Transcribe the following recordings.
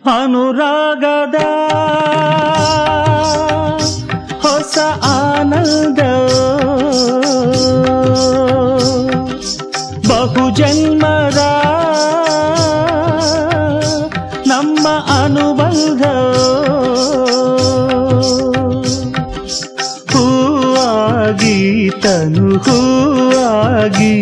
ಅನುರಾಗದ ಹೊಸ ಆನಂದ ಬಹುಜನ್ಮದ ನಮ್ಮ ಅನುಬಂಧ ಹೂವಾಗಿ ತನು ಹೂವಾಗಿ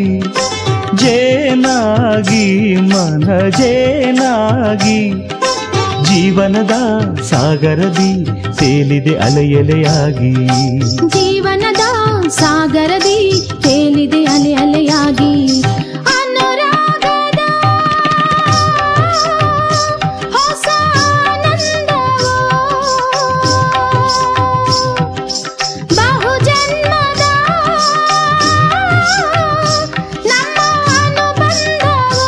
ಜೇನಾಗಿ ಮನ ಜೇನಾಗಿ ಜೀವನದ ಸಾಗರದಿ ತೇಲಿದೆ ಅಲೆಯಲೆಯಾಗಿ ಜೀವನದ ಸಾಗರದಿ ತೇಲಿದೆ ಅಲೆ ಅಲೆಯಾಗಿ ಅನುರಾಗದ ಹೊಸ ಆನಂದವೋ ಬಹುಜನ್ಮದ ನಮ್ಮ ಅನುಬಂಧವೋ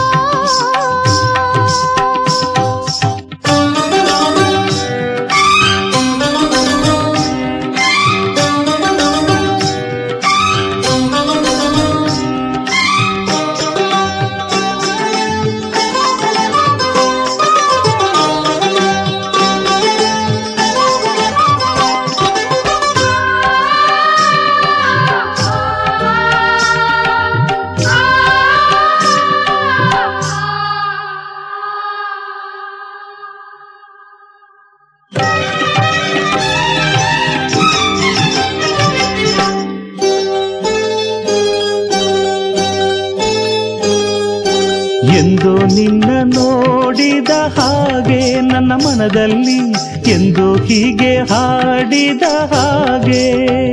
ಎಂದೋ ನಿನ್ನ ನೋಡಿದ ಹಾಗೆ ನನ್ನ ಮನದಲ್ಲಿ ಎಂದೋ ಹೀಗೆ ಹಾಡಿದ ಹಾಗೆ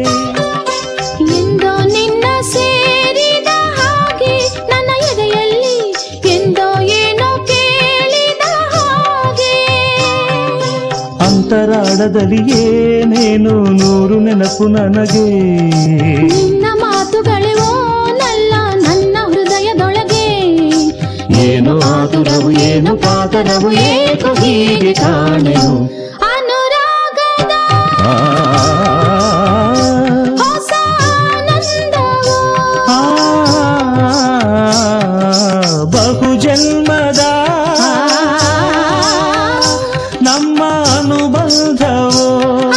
ಎಂದೋ ನಿನ್ನ ಸೇರಿದ ಹಾಗೆ ನನ್ನ ಎದೆಯಲ್ಲಿ ಎಂದೋ ಏನೋ ಕೇಳಿದ ಹಾಗೆ ಅಂತರಾಳದಲ್ಲಿ ಏನೇನು ನೂರು ನೆನಪು ನನಗೆ ನಿನ್ನ ಮಾತುಗಳೇ ಓನಲ್ಲ ನನ್ನ ಹೃದಯದೊಳಗೆ ಏನು ಆತುರವು ಏನು ಕಾತರವು ಏಕೋ ಹೀಗೆ ಕಾಣೆನು ಅನುರಾಗದ ಹೊಸ ಆನಂದವೋ ಬಹುಜನ್ಮದ ನಮ್ಮ ಅನುಬಂಧವೋ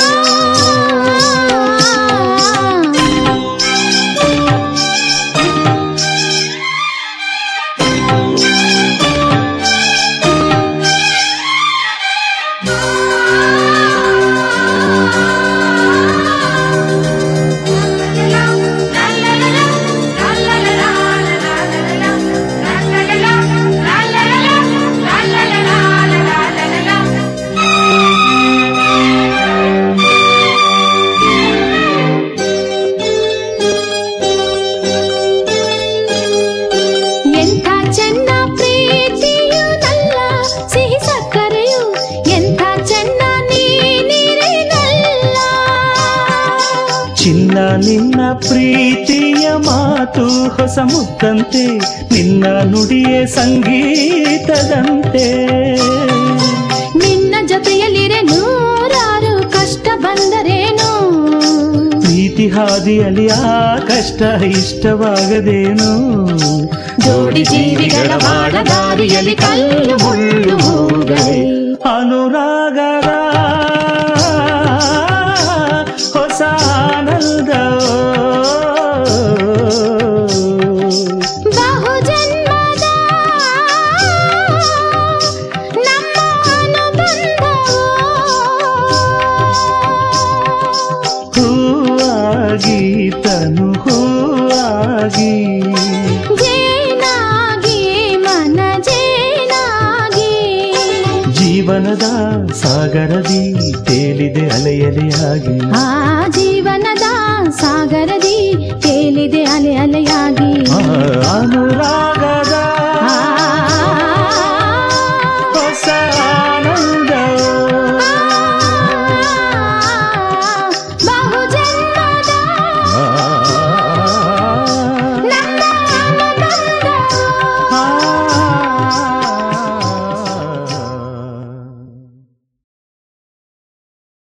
ಎಂಥ ಚೆನ್ನ ಪ್ರೀತಿಯು ನಲ್ಲ ಸಿಹಿ ಸಕ್ಕರೆಯು ಎಂಥ ಚೆನ್ನ ನೀನಿರೇನಲ್ಲ ಚಿನ್ನ ನಿನ್ನ ಪ್ರೀತಿಯ ಮಾತು ಹೊಸ ಮುತ್ತಂತೆ ನಿನ್ನ ನುಡಿಯೇ ಸಂಗೀತದಂತೆ ನಿನ್ನ ಜೊತೆಯಲ್ಲಿರೆ ನೂರಾರು ಕಷ್ಟ ಬಂದರೇನು ಪ್ರೀತಿ ಹಾದಿಯಲ್ಲಿ ಆ ಕಷ್ಟ ಇಷ್ಟವಾಗದೇನು ಜೋಡಿ ಜೀವಿಗಳ ಬಾಡ ದಾರಿಯಲ್ಲಿ ಕಲ್ಲು ಮುಳ್ಳು ಹೋಗಲಿ ಅನುರಾಗದ ಹೊಸ ಆನಂದ ಬಹುಜನ್ಮದ ನಮ್ಮ ಅನುಬಂಧವೋ ಹೂವಾಗಿ ತನು ಹೂವಾಗಿ ಜೇನಾಗಿ ಮನ ಜೇನಾಗಿ ಜೀವನದ ಸಾಗರದಿ ತೇಲಿದೆ ಅಲೆಯಲೆಯಾಗಿ ಆ ಜೀವನದ ಸಾಗರದಿ ತೇಲಿದೆ ಅಲೆ ಅಲೆಯಾಗಿ ಅನುರಾಗದ